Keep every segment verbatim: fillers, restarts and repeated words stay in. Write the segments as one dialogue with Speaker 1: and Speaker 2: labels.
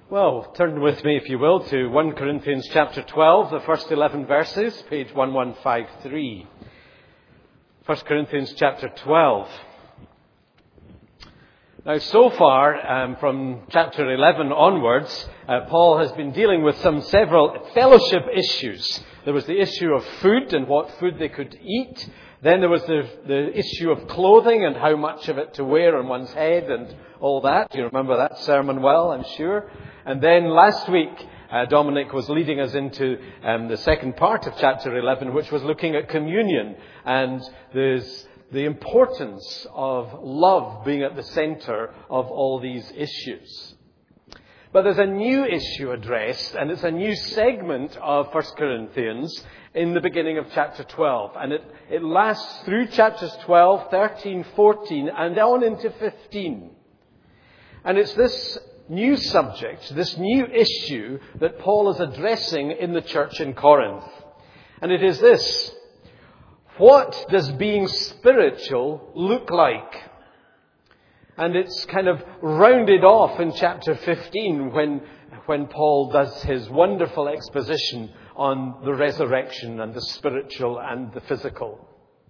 Speaker 1: Well, turn with me, if you will, to First Corinthians chapter twelve, the first eleven verses, page eleven fifty-three. First Corinthians chapter twelve. Now, so far, um, from chapter eleven onwards, uh, Paul has been dealing with some several fellowship issues. There was the issue of food and what food they could eat. Then there was the, the issue of clothing and how much of it to wear on one's head and all that. You remember that sermon well, I'm sure. And then last week, uh, Dominic was leading us into um, the second part of chapter eleven, which was looking at communion and there's the importance of love being at the center of all these issues. But there's a new issue addressed, and it's a new segment of First Corinthians in the beginning of chapter twelve. And it, it lasts through chapters twelve, thirteen, fourteen, and on into fifteen. And it's this new subject, this new issue that Paul is addressing in the church in Corinth. And it is this: what does being spiritual look like? And it's kind of rounded off in chapter fifteen when, when Paul does his wonderful exposition on the resurrection and the spiritual and the physical.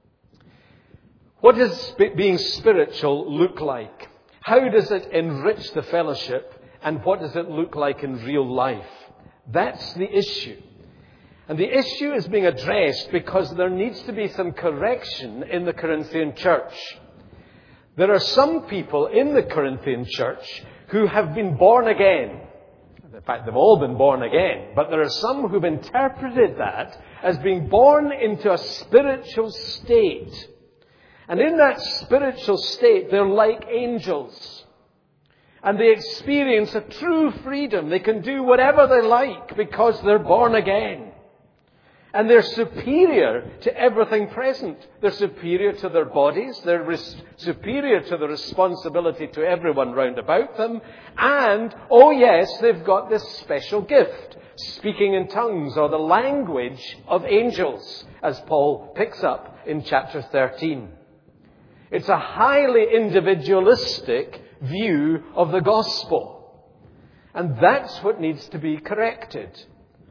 Speaker 1: What does being spiritual look like? How does it enrich the fellowship? And what does it look like in real life? That's the issue. And the issue is being addressed because there needs to be some correction in the Corinthian church. There are some people in the Corinthian church who have been born again. In fact, they've all been born again. But there are some who've interpreted that as being born into a spiritual state. And in that spiritual state, they're like angels. And they experience a true freedom. They can do whatever they like because they're born again. And they're superior to everything present. They're superior to their bodies. They're res- superior to the responsibility to everyone round about them. And, oh yes, they've got this special gift, speaking in tongues or the language of angels, as Paul picks up in chapter thirteen. It's a highly individualistic view of the gospel. And that's what needs to be corrected.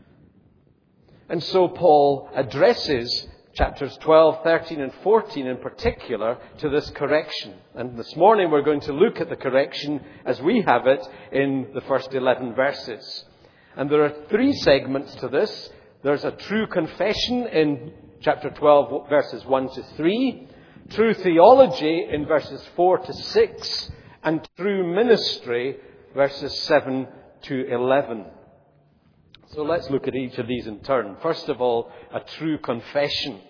Speaker 1: And so Paul addresses chapters twelve, thirteen and fourteen in particular to this correction. And this morning we're going to look at the correction as we have it in the first eleven verses. And there are three segments to this. There's a true confession in chapter twelve, verses one to three. True theology in verses four to six. And true ministry, verses seven to eleven. So let's look at each of these in turn. First of all, a true confession.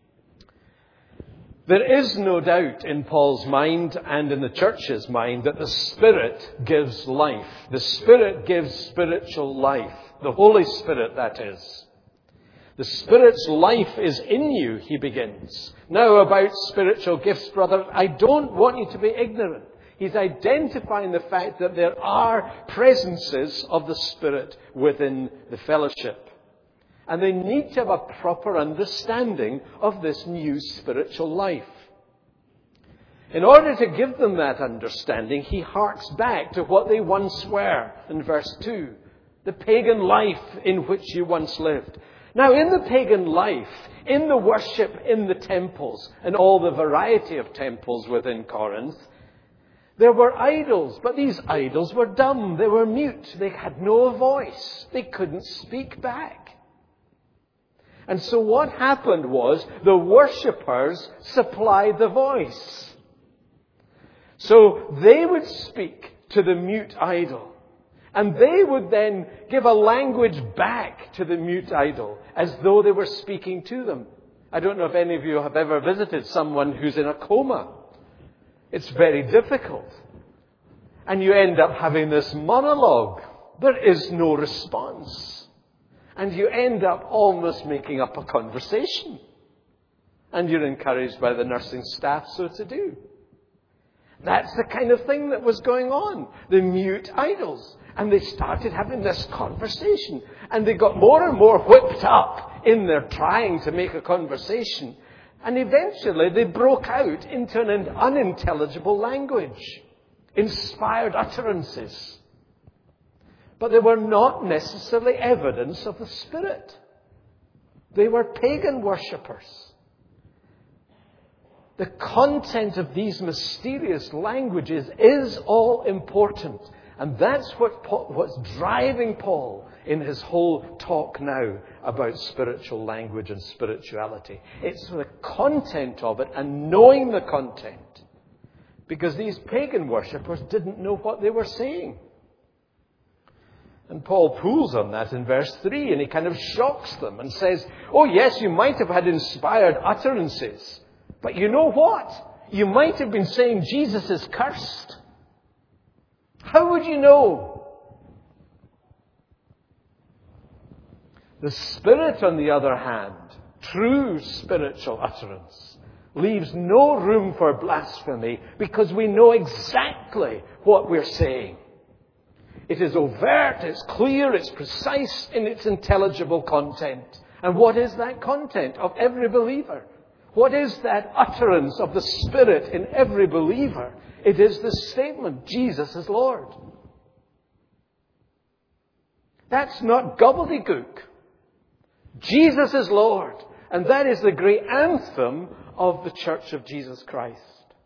Speaker 1: There is no doubt in Paul's mind and in the church's mind that the Spirit gives life. The Spirit gives spiritual life. The Holy Spirit, that is. The Spirit's life is in you, he begins. Now about spiritual gifts, brother, I don't want you to be ignorant. He's identifying the fact that there are presences of the Spirit within the fellowship. And they need to have a proper understanding of this new spiritual life. In order to give them that understanding, he harks back to what they once were in verse two. The pagan life in which you once lived. Now, in the pagan life, in the worship in the temples, and all the variety of temples within Corinth, there were idols, but these idols were dumb. They were mute. They had no voice. They couldn't speak back. And so what happened was the worshippers supplied the voice. So they would speak to the mute idol. And they would then give a language back to the mute idol as though they were speaking to them. I don't know if any of you have ever visited someone who's in a coma. It's very difficult. And you end up having this monologue. There is no response. And you end up almost making up a conversation. And you're encouraged by the nursing staff so to do. That's the kind of thing that was going on. The mute idols. And they started having this conversation. And they got more and more whipped up in their trying to make a conversation. And eventually they broke out into an unintelligible language. Inspired utterances. But they were not necessarily evidence of the Spirit. They were pagan worshippers. The content of these mysterious languages is all important. And that's what Paul, what's driving Paul in his whole talk now about spiritual language and spirituality. It's the content of it and knowing the content. Because these pagan worshippers didn't know what they were saying. And Paul pulls on that in verse three, and he kind of shocks them and says, oh yes, you might have had inspired utterances. But you know what? You might have been saying Jesus is cursed. How would you know? The Spirit, on the other hand, true spiritual utterance, leaves no room for blasphemy because we know exactly what we're saying. It is overt, it's clear, it's precise in its intelligible content. And what is that content of every believer? What is that utterance of the Spirit in every believer? It is the statement, Jesus is Lord. That's not gobbledygook. Jesus is Lord. And that is the great anthem of the Church of Jesus Christ.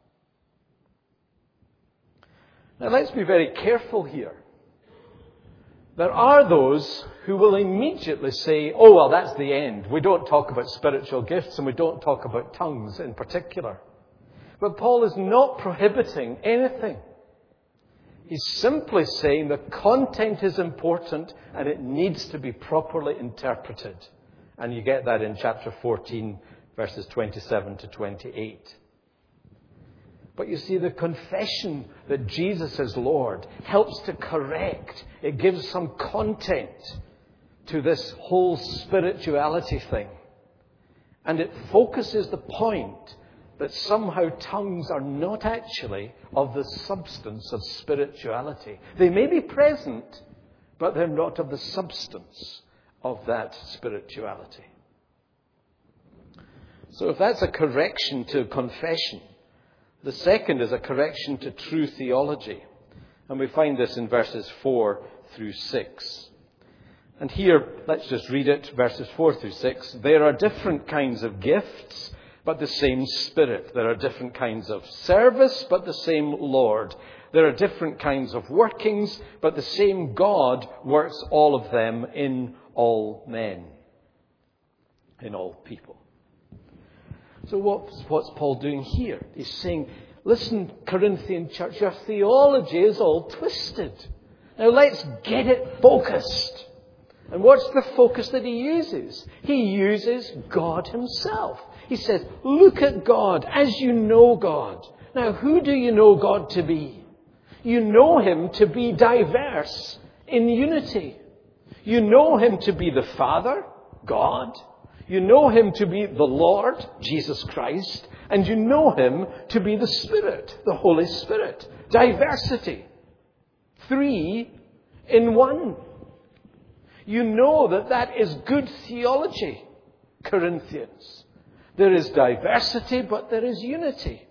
Speaker 1: Now let's be very careful here. There are those who will immediately say, oh, well, that's the end. We don't talk about spiritual gifts and we don't talk about tongues in particular. But Paul is not prohibiting anything. He's simply saying the content is important and it needs to be properly interpreted. And you get that in chapter fourteen, verses twenty-seven to twenty-eight. But you see, the confession that Jesus is Lord helps to correct. It gives some content to this whole spirituality thing. And it focuses the point that somehow tongues are not actually of the substance of spirituality. They may be present, but they're not of the substance of that spirituality. So if that's a correction to confession, the second is a correction to true theology. And we find this in verses four through six. And here, let's just read it, verses four through six. There are different kinds of gifts, but the same Spirit. There are different kinds of service, but the same Lord. There are different kinds of workings, but the same God works all of them in all men, in all people. So what's, what's Paul doing here? He's saying, listen, Corinthian church, your theology is all twisted. Now let's get it focused. And what's the focus that he uses? He uses God himself. He says, look at God as you know God. Now, who do you know God to be? You know him to be diverse in unity. You know him to be the Father, God. You know him to be the Lord, Jesus Christ. And you know him to be the Spirit, the Holy Spirit. Diversity. Three in one. You know that that is good theology, Corinthians. There is diversity, but there is unity.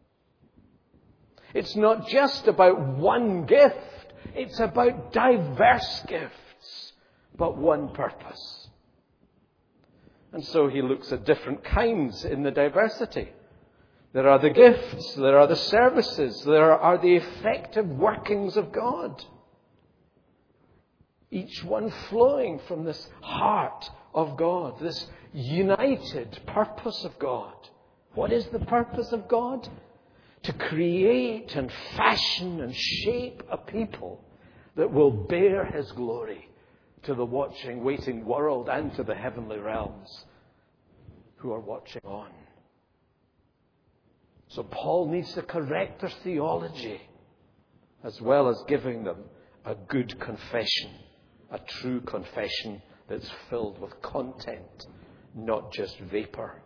Speaker 1: It's not just about one gift. It's about diverse gifts, but one purpose. And so he looks at different kinds in the diversity. There are the gifts, there are the services, there are the effective workings of God. Each one flowing from this heart of God, this united purpose of God. What is the purpose of God? To create and fashion and shape a people that will bear his glory to the watching, waiting world and to the heavenly realms who are watching on. So Paul needs to correct their theology as well as giving them a good confession, a true confession that's filled with content, not just vapor.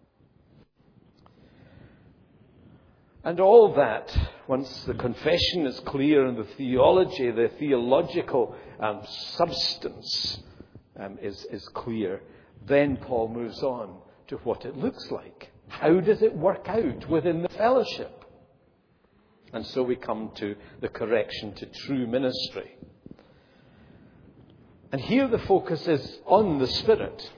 Speaker 1: And all that, once the confession is clear and the theology, the theological um, substance um, is, is clear, then Paul moves on to what it looks like. How does it work out within the fellowship? And so we come to the correction to true ministry. And here the focus is on the Spirit.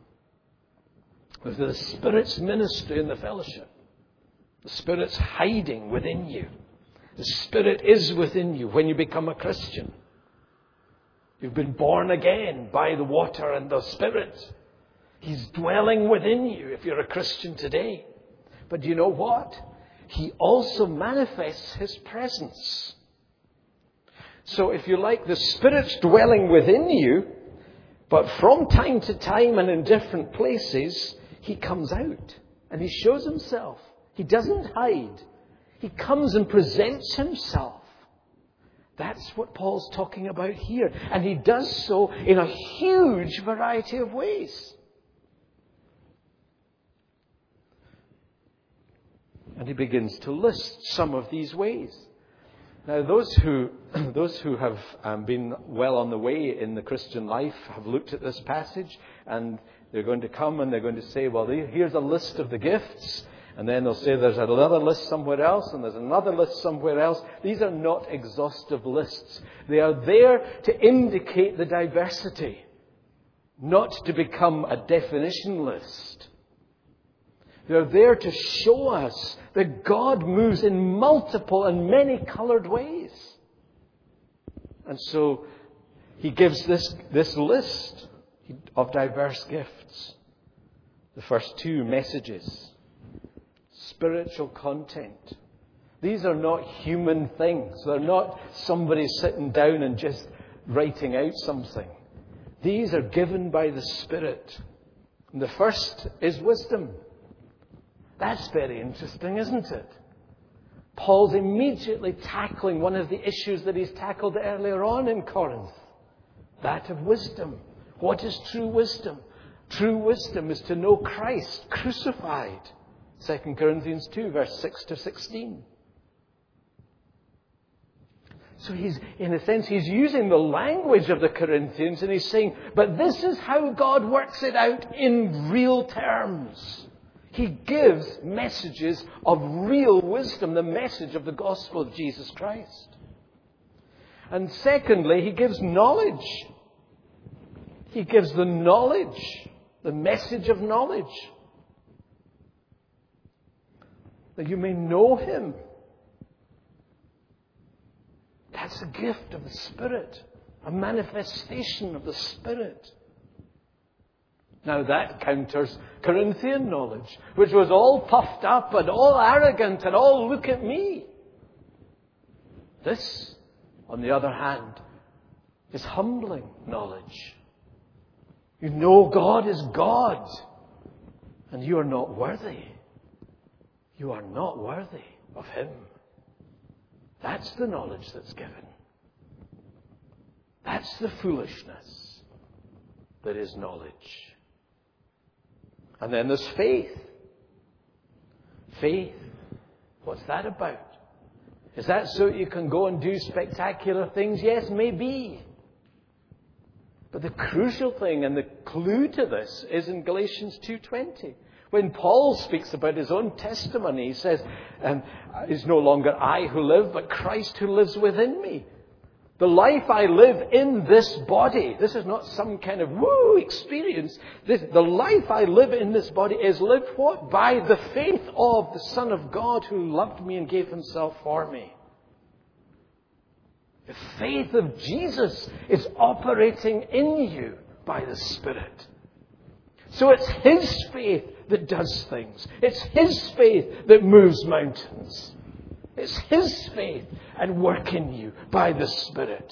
Speaker 1: The Spirit's ministry in the fellowship. The Spirit's hiding within you. The Spirit is within you when you become a Christian. You've been born again by the water and the Spirit. He's dwelling within you if you're a Christian today. But do you know what? He also manifests His presence. So if you like, the Spirit's dwelling within you, but from time to time and in different places, He comes out and He shows Himself. He doesn't hide. He comes and presents Himself. That's what Paul's talking about here. And he does so in a huge variety of ways. And he begins to list some of these ways. Now, those who those who have um, been well on the way in the Christian life have looked at this passage, and they're going to come and they're going to say, well, here's a list of the gifts. And then they'll say there's another list somewhere else, and there's another list somewhere else. These are not exhaustive lists. They are there to indicate the diversity, not to become a definition list. They're there to show us that God moves in multiple and many-colored ways. And so He gives this, this list of diverse gifts. The first two messages. Spiritual content. These are not human things. They're not somebody sitting down and just writing out something. These are given by the Spirit. And the first is wisdom. That's very interesting, isn't it? Paul's immediately tackling one of the issues that he's tackled earlier on in Corinth. That of wisdom. What is true wisdom? True wisdom is to know Christ crucified. Second Corinthians two, verse six to sixteen. So he's, in a sense, he's using the language of the Corinthians and he's saying, but this is how God works it out in real terms. He gives messages of real wisdom, the message of the gospel of Jesus Christ. And secondly, he gives knowledge. He gives the knowledge, the message of knowledge. That you may know Him. That's a gift of the Spirit. A manifestation of the Spirit. Now that counters Corinthian knowledge, which was all puffed up and all arrogant and all look at me. This, on the other hand, is humbling knowledge. You know God is God, and you are not worthy. You are not worthy of Him. That's the knowledge that's given. That's the foolishness that is knowledge. And then there's faith. Faith. What's that about? Is that so you can go and do spectacular things? Yes, maybe. But the crucial thing and the clue to this is in Galatians two twenty. When Paul speaks about his own testimony, he says, um, it's no longer I who live, but Christ who lives within me. The life I live in this body, this is not some kind of woo experience. This, the life I live in this body is lived what? By the faith of the Son of God who loved me and gave Himself for me. The faith of Jesus is operating in you by the Spirit. So it's His faith that does things. It's His faith that moves mountains. It's His faith and work in you by the Spirit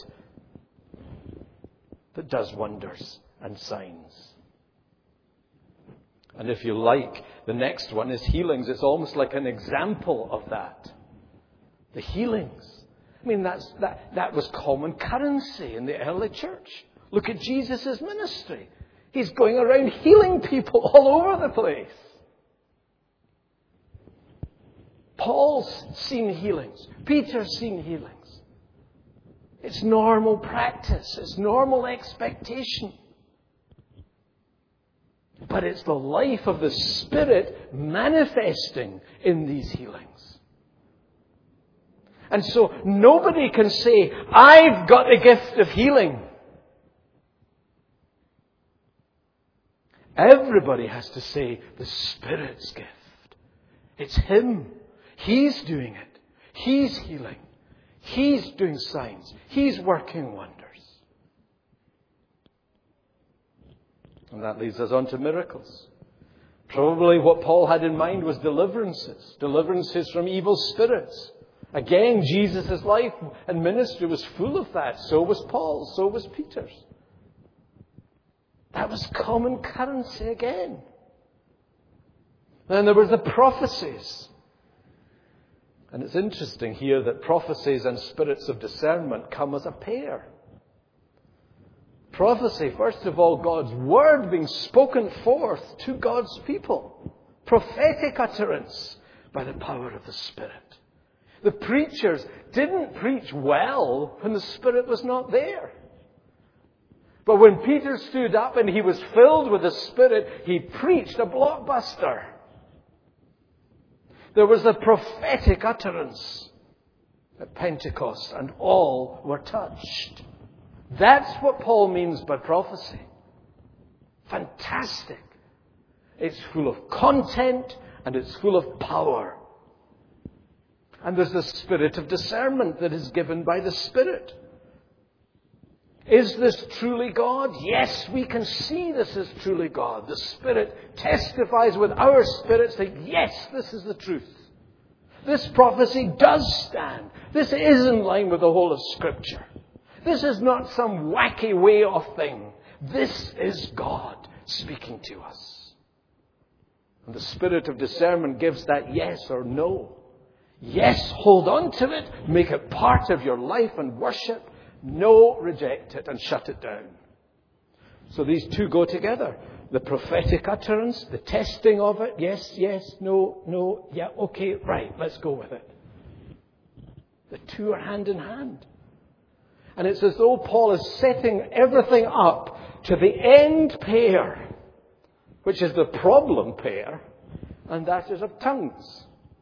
Speaker 1: that does wonders and signs. And if you like, the next one is healings. It's almost like an example of that. The healings. I mean, that's, that, that was common currency in the early church. Look at Jesus' ministry. He's going around healing people all over the place. Paul's seen healings. Peter's seen healings. It's normal practice. It's normal expectation. But it's the life of the Spirit manifesting in these healings. And so nobody can say, I've got the gift of healing. Everybody has to say the Spirit's gift. It's Him. He's doing it. He's healing. He's doing signs. He's working wonders. And that leads us on to miracles. Probably what Paul had in mind was deliverances. Deliverances from evil spirits. Again, Jesus' life and ministry was full of that. So was Paul. So was Peter's. That was common currency again. Then there were the prophecies. And it's interesting here that prophecies and spirits of discernment come as a pair. Prophecy, first of all, God's word being spoken forth to God's people. Prophetic utterance by the power of the Spirit. The preachers didn't preach well when the Spirit was not there. But when Peter stood up and he was filled with the Spirit, he preached a blockbuster. There was a prophetic utterance at Pentecost, and all were touched. That's what Paul means by prophecy. Fantastic. It's full of content and it's full of power. And there's the spirit of discernment that is given by the Spirit. Is this truly God? Yes, we can see this is truly God. The Spirit testifies with our spirits that yes, this is the truth. This prophecy does stand. This is in line with the whole of Scripture. This is not some wacky way of thing. This is God speaking to us. And the spirit of discernment gives that yes or no. Yes, hold on to it. Make it part of your life and worship. No, reject it and shut it down. So these two go together. The prophetic utterance, the testing of it. Yes, yes, no, no, yeah, okay, right, let's go with it. The two are hand in hand. And it's as though Paul is setting everything up to the end pair, which is the problem pair, and that is of tongues.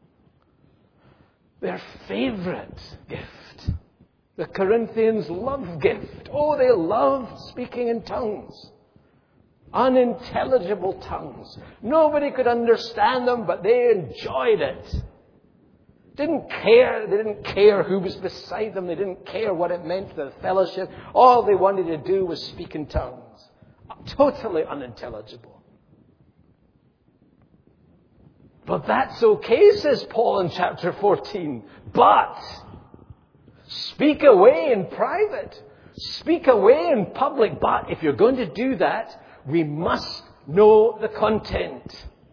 Speaker 1: Their favourite gift. The Corinthians love gift. Oh, they love speaking in tongues. Unintelligible tongues. Nobody could understand them, but they enjoyed it. Didn't care. They didn't care who was beside them. They didn't care what it meant to the fellowship. All they wanted to do was speak in tongues. Totally unintelligible. But that's okay, says Paul in chapter fourteen. But speak away in private. Speak away in public. But if you're going to do that, we must know the content.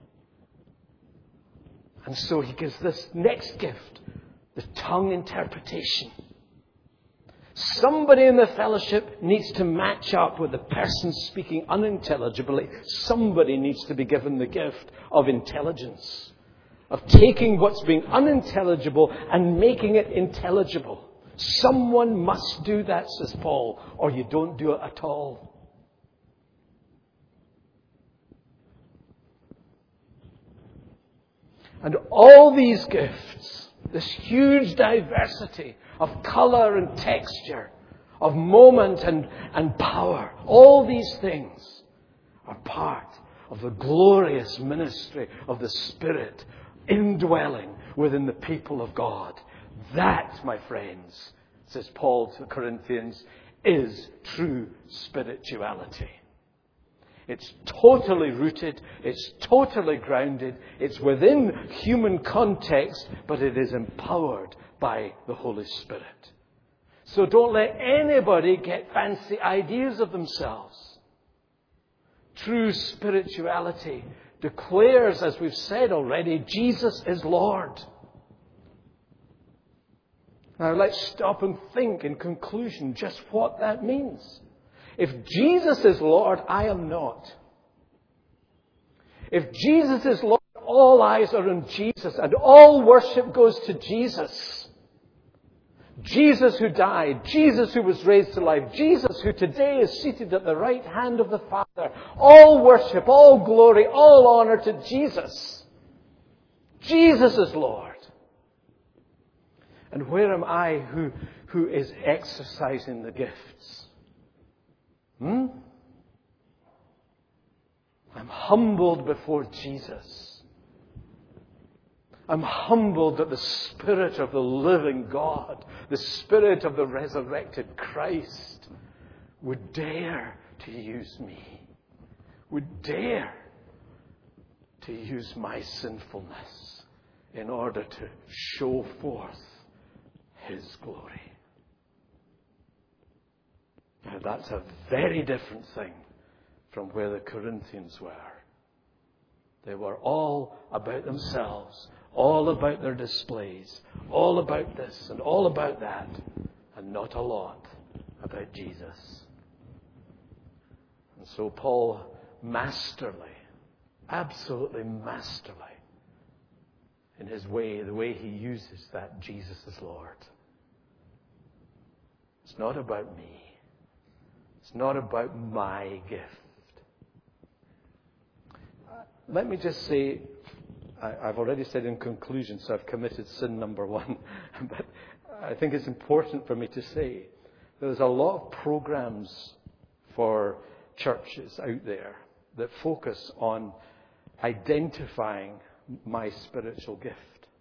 Speaker 1: And so he gives this next gift, the tongue interpretation. Somebody in the fellowship needs to match up with the person speaking unintelligibly. Somebody needs to be given the gift of intelligence, of taking what's being unintelligible and making it intelligible. Someone must do that, says Paul, or you don't do it at all. And all these gifts, this huge diversity of colour and texture, of moment and, and power, all these things are part of the glorious ministry of the Spirit indwelling within the people of God. That, my friends, says Paul to the Corinthians, is true spirituality. It's totally rooted, it's totally grounded, it's within human context, but it is empowered by the Holy Spirit. So don't let anybody get fancy ideas of themselves. True spirituality declares, as we've said already, Jesus is Lord. Now let's stop and think in conclusion just what that means. If Jesus is Lord, I am not. If Jesus is Lord, all eyes are on Jesus and all worship goes to Jesus. Jesus who died, Jesus who was raised to life, Jesus who today is seated at the right hand of the Father. All worship, all glory, all honor to Jesus. Jesus is Lord. And where am I who, who is exercising the gifts? Hmm? I'm humbled before Jesus. I'm humbled that the Spirit of the living God, the Spirit of the resurrected Christ, would dare to use me, would dare to use my sinfulness in order to show forth His glory. Now that's a very different thing from where the Corinthians were. They were all about themselves, all about their displays, all about this and all about that, and not a lot about Jesus. And so Paul masterly, absolutely masterly, in his way, the way he uses that Jesus is Lord. It's not about me. It's not about my gift. Let me just say, I've already said in conclusion, so I've committed sin number one. But I think it's important for me to say there's a lot of programs for churches out there that focus on identifying my spiritual gift.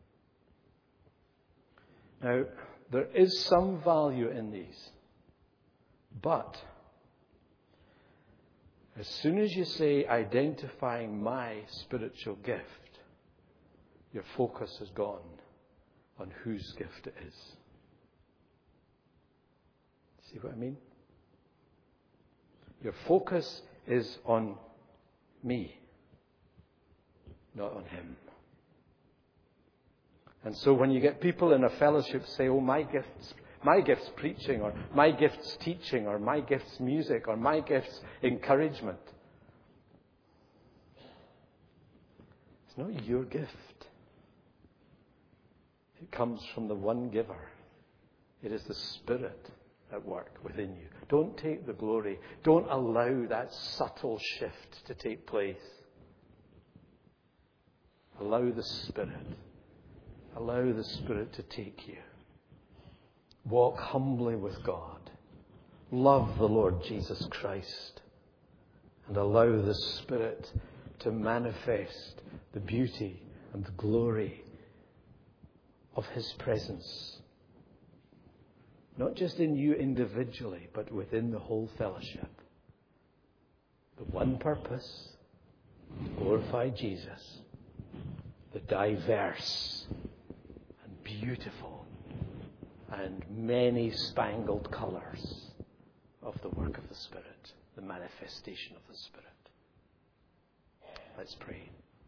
Speaker 1: Now, there is some value in these, but as soon as you say identifying my spiritual gift, your focus has gone on whose gift it is. See what I mean? Your focus is on me, not on him. And so when you get people in a fellowship say, oh, my gift's, my gift's preaching, or my gift's teaching, or my gift's music, or my gift's encouragement. It's not your gift. It comes from the one giver. It is the Spirit at work within you. Don't take the glory. Don't allow that subtle shift to take place. Allow the Spirit. Allow the Spirit to take you. Walk humbly with God. Love the Lord Jesus Christ. And allow the Spirit to manifest the beauty and the glory of His presence. Not just in you individually, but within the whole fellowship. The one purpose, to glorify Jesus. The diverse and beautiful and many spangled colours of the work of the Spirit, the manifestation of the Spirit. Let's pray.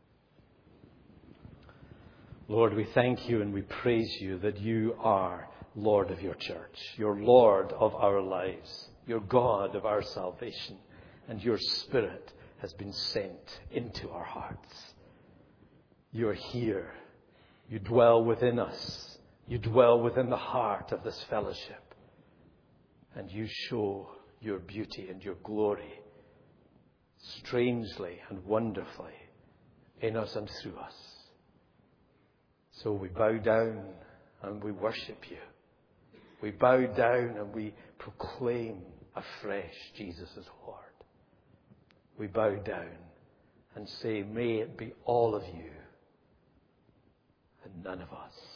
Speaker 1: Lord, we thank you and we praise you that you are Lord of your church. You're Lord of our lives. You're God of our salvation. And your Spirit has been sent into our hearts. You're here. You dwell within us. You dwell within the heart of this fellowship. And you show your beauty and your glory strangely and wonderfully in us and through us. So we bow down and we worship you. We bow down and we proclaim afresh Jesus as Lord. We bow down and say, may it be all of you and none of us.